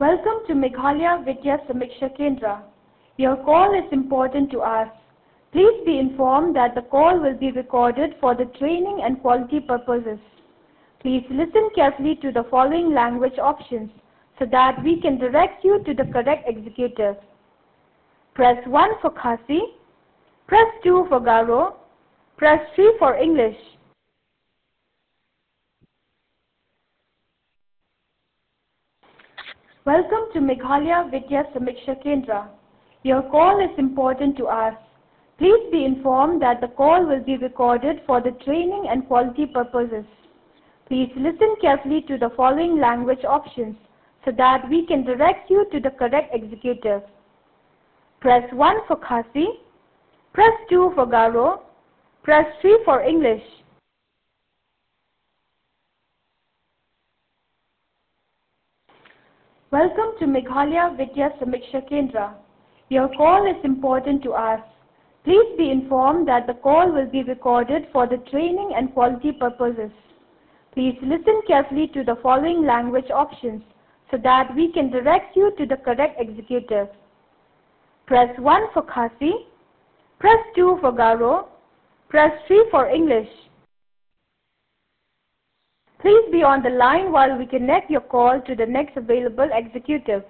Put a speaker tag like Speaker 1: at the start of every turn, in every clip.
Speaker 1: Welcome to Meghalaya Vidya Samiksha Kendra. Your call is important to us. Please be informed that the call will be recorded for the training and quality purposes. Please listen carefully to the following language options so that we can direct you to the correct executive. Press 1 for Khasi, press 2 for Garo, press 3 for English. Welcome to Meghalaya Vidya Samiksha Kendra. Your call is important to us. Please be informed that the call will be recorded for the training and quality purposes. Please listen carefully to the following language options so that we can direct you to the correct executive. Press 1 for Khasi, press 2 for Garo, press 3 for English. Welcome to Meghalaya Vidya Samiksha Kendra. Your call is important to us. Please be informed that the call will be recorded for the training and quality purposes. Please listen carefully to the following language options so that we can direct you to the correct executive. Press 1 for Khasi, press 2 for Garo, press 3 for English. Please be on the line while we connect your call to the next available executive.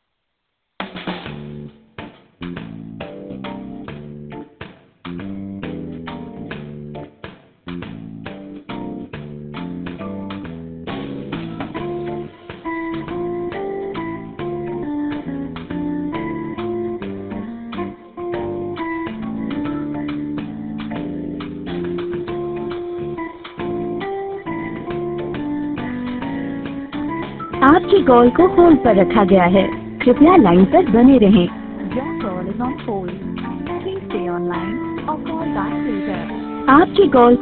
Speaker 2: आपकी call को hold पर रखा गया है। कृपया line पर बने रहें।
Speaker 3: Your call is on hold. Please stay online or call back later.
Speaker 2: आपकी कॉल